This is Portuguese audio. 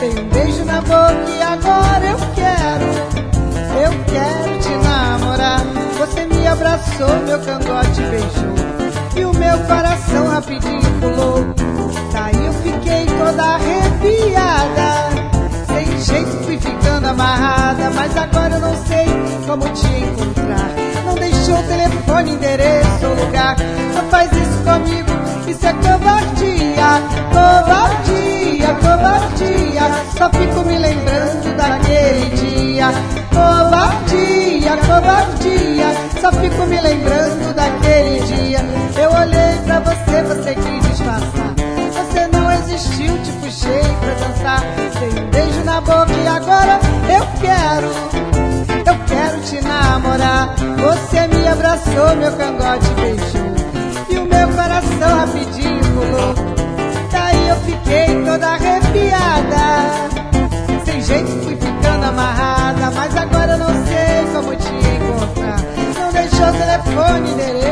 Dei um beijo na boca e agora eu quero te namorar. Você me abraçou, meu cangote beijou e o meu coração rapidinho pulou. Daí eu fiquei toda arrepiada, sem jeito fui ficando amarrada. Mas agora eu não sei como te encontrar. Não deixou telefone, endereço ou lugar. Não faz isso comigo, isso é covardia. Covardia, covardia. Só fico me lembrando daquele dia. Covardia, covardia. Só fico me lembrando daquele dia. Eu olhei pra você, você quis disfarçar. Você não existiu, te puxei pra dançar. Dei um beijo na boca e agora eu quero te namorar. Você me abraçou, meu cangote beijou e o meu coração rapidinho pulou. Daí eu fiquei toda arrepiada, sem jeito fui ficando amarrada. Mas agora eu não sei como te encontrar. Não deixou telefone, endereço